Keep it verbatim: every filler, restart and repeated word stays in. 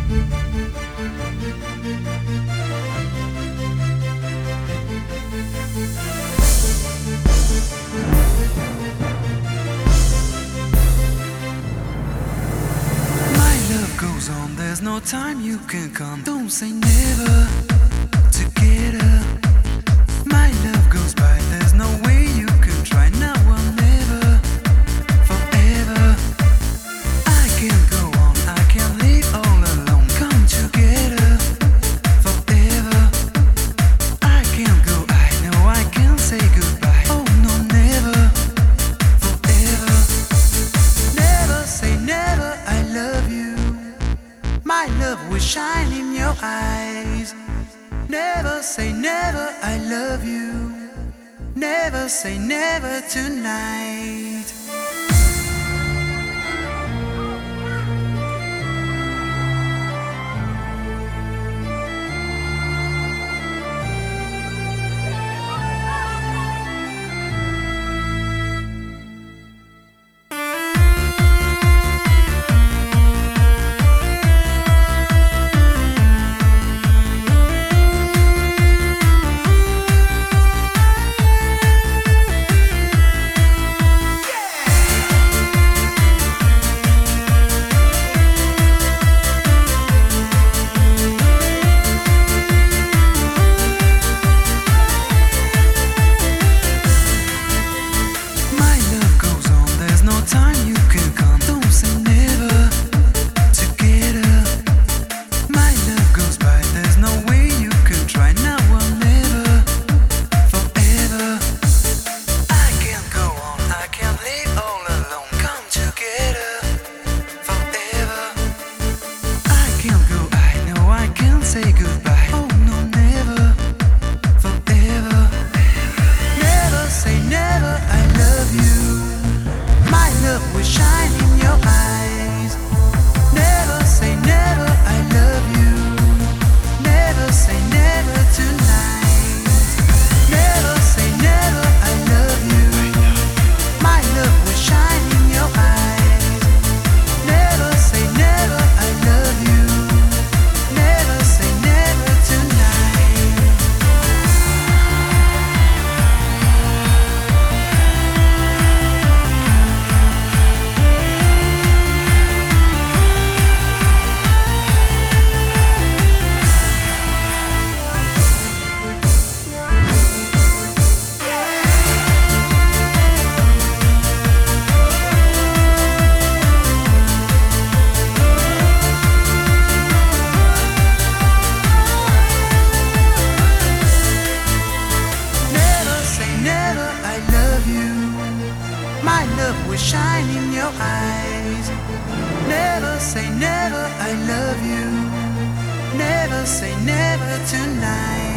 Goes on, there's no time you can come. Don't say never. Together, my love goes by. There's no way you can try. Now or never, forever. I can't go on. I can't live all alone. Come together, forever. I can't go. I know I can't say goodbye. Oh no, never, forever. Never say never. I love you. My love will shine in your eyes. Never say never, I love you. Never say never tonight. Say goodbye. Oh no, never, forever. Never say never, I love you. My love will shine in your eyes. Never say never, I love you. Never say never tonight. Never say never, I love you. My love will shine in your eyes. Never say never, I love you. Never say never tonight. My love will shine in your eyes. Never say never, I love you. Never say never tonight.